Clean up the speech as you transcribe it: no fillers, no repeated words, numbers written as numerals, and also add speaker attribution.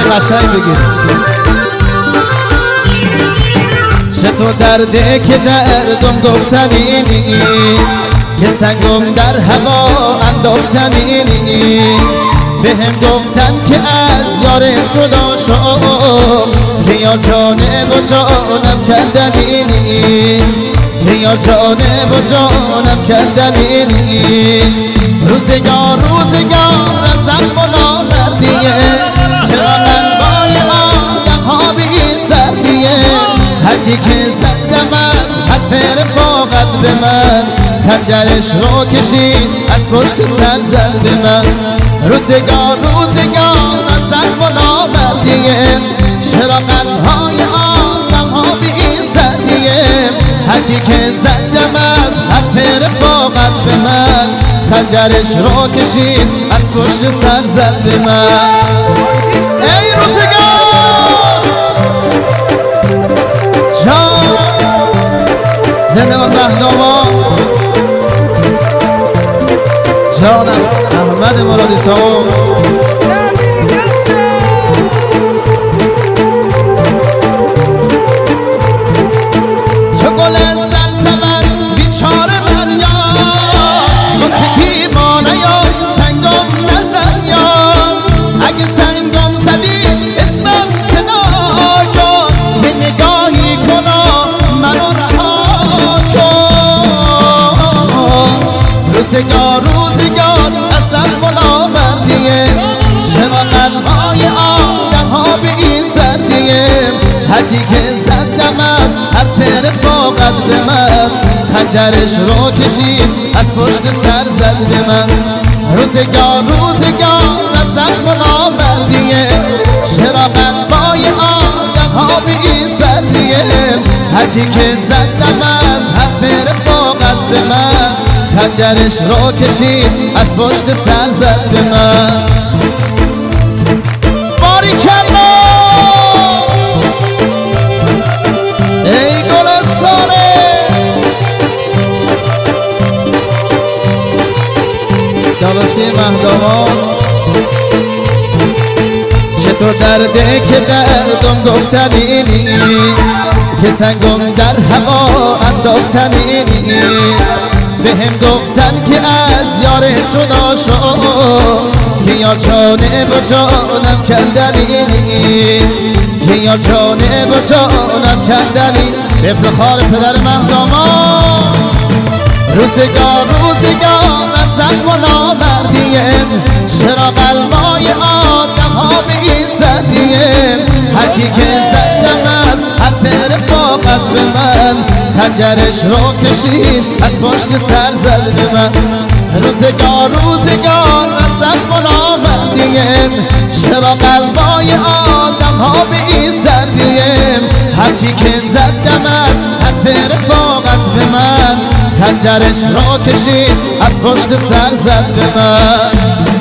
Speaker 1: قشنگ بگید چطور درده که دردم گفتنی نیست که سنگم در هوا انداختنی نیست بهم گفتن که از یار جدا شد که یا جانه و جانم کندنی نیست که یا جانه و جانم کندنی نیست روزگار ازم بلا مردیه چرا قلبای آدم ها به این سردیه هرکی که زدم از حد رفاقت به من خنجرش رو کشید از پشت سر زد به من روزگار ازم بلا مردیه چرا قلبهای آدم ها به این سردیه هرکی که زدم از حد رفاقت به من خنجرش رو کشید از پشت سر زد به من ای روزگار جان زندگان مهدامان جانم احمد مرادی صاحب تو گل سلسبت بیچاره مریم منتقی ما نیا سنگم نزد یا اگه سنگم زدی اسمم صدا کن به نگاهی کنا منو رها کن روزگار اصل بلا مردیه چرا قلبهای آدم ها به این سردیه هرکی که زدم از حد رفاقت به من خنجرش رو کشید از پشت سر زد به من روزگار اصل بلا مردیه چرا قلبهای آدم ها به این سردیه هرکی که زدم از حد رفاقت به من خنجرش رو کشید از پشت سر زد به من باریکلا ای گلستانه داداشی مهدامان چطور درده که دردم گفتنی نیست که سنگم در هوا انداختنی نیست بهم گفتن که از یار جدا شد که یا جانه و جانم کندنی نیست که یا جانه و جانم کندنی به افتخار پدر مهدامان روزگار ازم بلا مردیه چرا قلبای آدم ها به این سردیه هرکی که زدم از حد رفاقت به من خنجرش رو کشید از پشت سر زد به من روزگار ازم بلا مردیه چرا قلبای آدم ها به این سردیه هرکی که زدم از حد رفاقت به من خنجرش رو کشید از پشت سر زد به من